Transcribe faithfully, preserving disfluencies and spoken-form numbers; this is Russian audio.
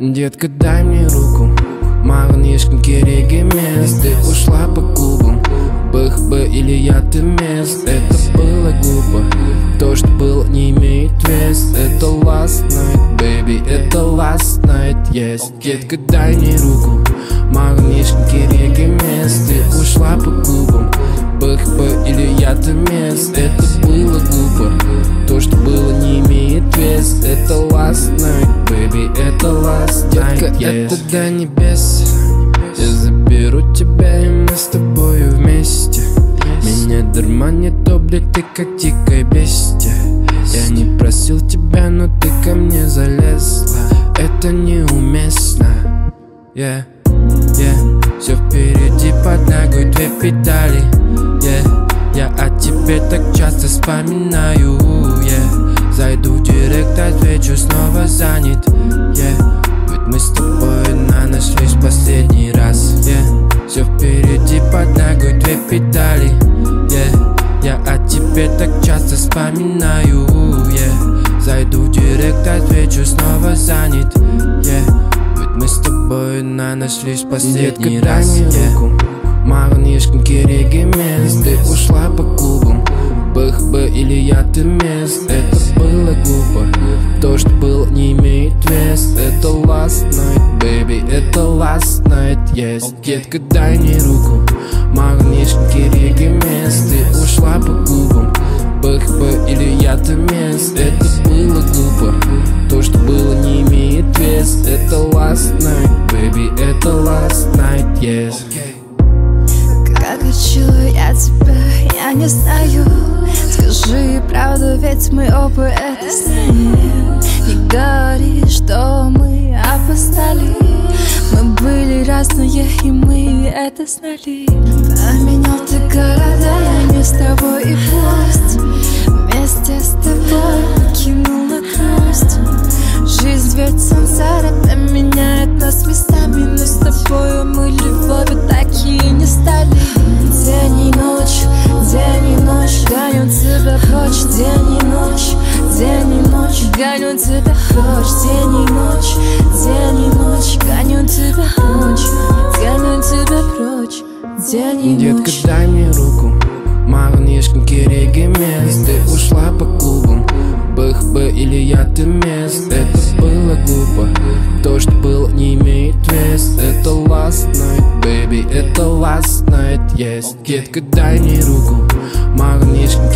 Детка, дай мне руку, магнишкин керегемес. Ты ушла по клубам, бэх бы или я ты мест. Это было глупо, то, что было, не имеет вес. Это last night, baby, это last night, yes. Детка, дай мне руку, магнишкин керегемес. Ты ушла по клубам, бэх бы или я ты мест. Это было глупо, то, что было, не имеет вес. Это last night, baby, это last night, yes. Детка, это до небес, я заберу тебя, и мы с тобою вместе. Меня дурманит облик, ты как дикое бестия. Я не просил тебя, но ты ко мне залезла. Это неуместно, yeah, yeah. Все впереди, под ногой две педали, yeah. Я о тебе так часто вспоминаю, yeah. Зайду в директ, отвечу, снова занят, yeah. Ведь мы с тобой на нашлись в последний раз, yeah. Все впереди, под ногой две педали, yeah. Я о тебе так часто вспоминаю, yeah. Зайду в директ, отвечу, снова занят, yeah. Ведь мы с тобой на нашлись в последний Детка, раз, yeah. Руку, магнишкин керегемес. Ты ушла по клубам, бэх бы или я ты мест. Это было глупо, то, что было, не имеет вес. Это last night, baby, это last night, yes. Детка, дай мне руку, магнишкин керегемес. Ты ушла по клубам, бэх бы или я ты мест. Это было глупо, то, что было, не имеет вес. Это last night, baby, это last night, yes. Как хочу я тебя, я не знаю. Скажи правду, ведь мы оба это знаем. Не говори, что мы опоздали. Мы были разные, и мы это знали. Поменял ты города, я не с тобой, и пусть вместе с тобой покинула грусть. Жизнь ведь сансара меняет нас местами, но с тобою мы любовью такие не стали. День и ночь, день и ночь гоню тебя прочь. День и ночь, день и ночь гоню тебя прочь. День и ночь, день и ночь гоню тебя прочь. Гоню тебя прочь, день и ночь. Детка, дай мне руку, магнишкин керегемес. Ты ушла по клубам, бэх бы или я ты мест. Это было глупо, то, что было, не имеет вес. Это last night, baby, это last night, yes. Детка, дай мне руку, магнишкин